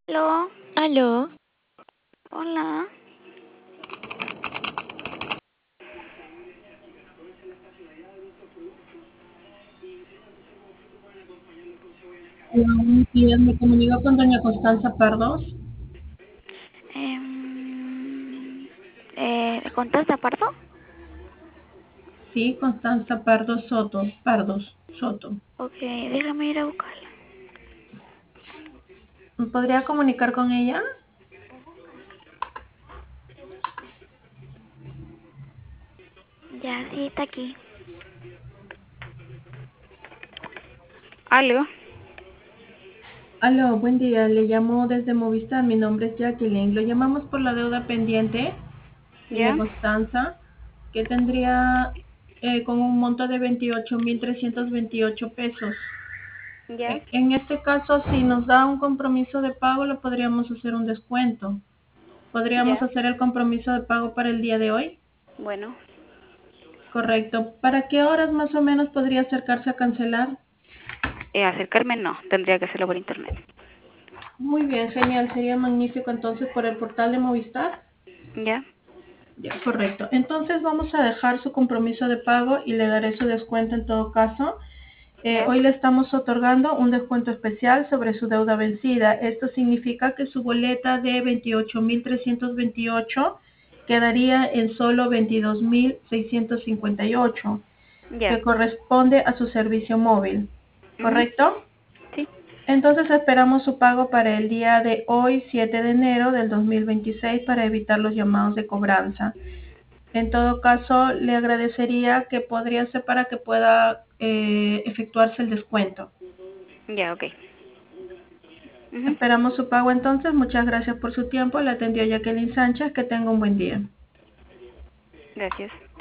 Aló, Aló, hola. Hola, buenos días. Me comunico con doña Constanza Pardos. ¿De Constanza Pardo? Sí, Constanza Pardos Soto. Pardos Soto. Ok, déjame ir a buscarla. ¿Me podría comunicar con ella? Ya, sí, está aquí. Aló, Aló, buen día. Le llamo desde Movistar. Mi nombre es Jacqueline. Lo llamamos por la deuda pendiente, doña ya, Constanza, que tendría con un monto de 28.328 pesos. ya, En este caso, si nos da un compromiso de pago, le podríamos hacer un descuento. ¿Podríamos ya. hacer el compromiso de pago para el día de hoy? Bueno, Correcto. ¿Para qué horas más o menos podría acercarse a cancelar? acercarme no, tendría que hacerlo por internet. Muy bien, genial. Sería magnífico entonces por el portal de Movistar. Ya, Ya, correcto. Entonces vamos a dejar su compromiso de pago y le daré su descuento en todo caso. ya, Hoy le estamos otorgando un descuento especial sobre su deuda vencida. Esto significa que su boleta de 28.328 quedaría en solo 22.658, ya. que corresponde a su servicio móvil. Mhm. ¿Correcto? Sí, Entonces esperamos su pago para el día de hoy, 7 de enero del 2026, para evitar los llamados de cobranza. En todo caso, le agradecería que podría ser para que pueda efectuarse el descuento. ya, ok. Mhm. Esperamos su pago entonces. Muchas gracias por su tiempo. Le atendió Jacqueline Sánchez. Que tenga un buen día. Gracias.